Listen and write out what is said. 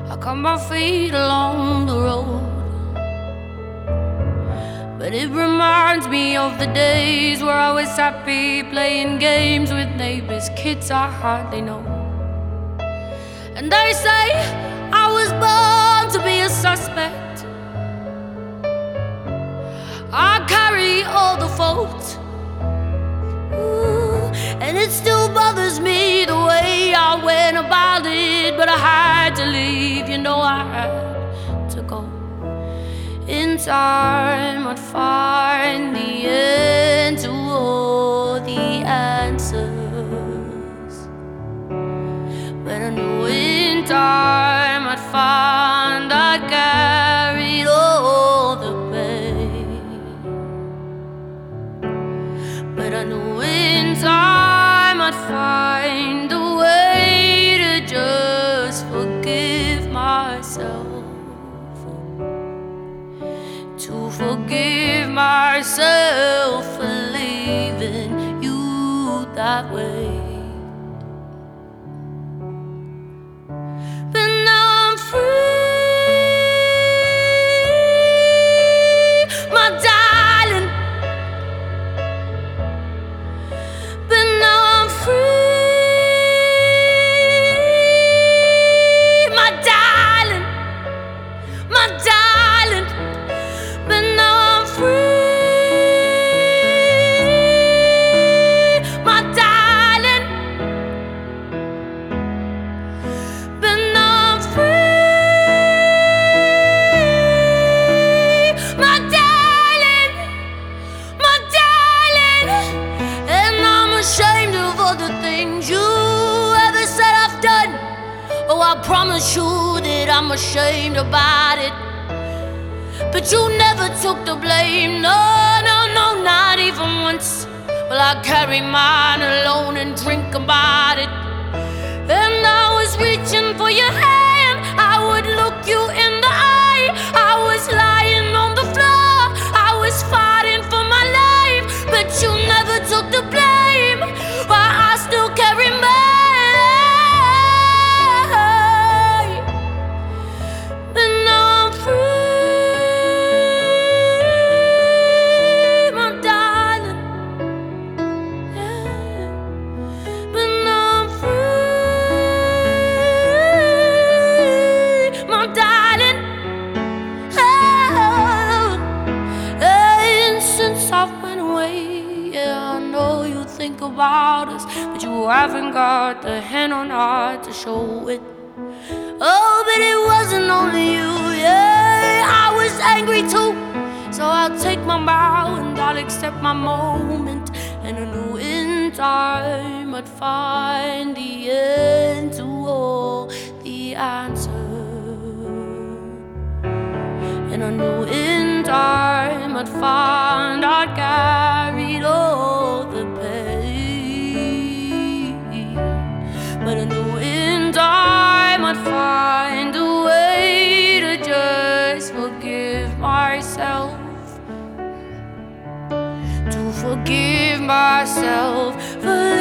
I cut my feet along the road, but it reminds me of the days where I was happy playing games with neighbors, kids I hardly know. And they say I was born to be a suspect. I carry all the fault. And it still bothers me the way I went about it, but I had to leave, you know I had to go. In time I'd find the end to all the answers, but I knew in time I'd find I carried all the pain. But I knew in time I'd find a way to just forgive myself, to forgive myself for leaving you that way. But now I'm free, my darling. But now I'm free, my darling, my darling. But now I'm free, my darling. But now I'm free, my darling, my darling. And I'm ashamed of all the things you ever said I've done. Oh, I promise you that I'm ashamed about it, but you never took the blame. No, no, no, not even once. Well, I carry mine alone and drink about it. And I was reaching for your hand, I would look you in the eye. I was lying on the floor, I was fighting for my life, but you never took the blame. Well, I still carry mine. But now I'm free, my darling. Yeah. But now I'm free, my darling. Oh. And since I went away, yeah, I know you think about us, but you haven't got the hand on heart to show it. Oh, but it wasn't only you, yeah, I was angry too. So I'll take my bow and I'll accept my moment. And I knew in time I'd find the end to all the answers. And I knew in time I'd find I'd carried all the pain. But I knew in time I'd find a way to just forgive myself, to forgive myself for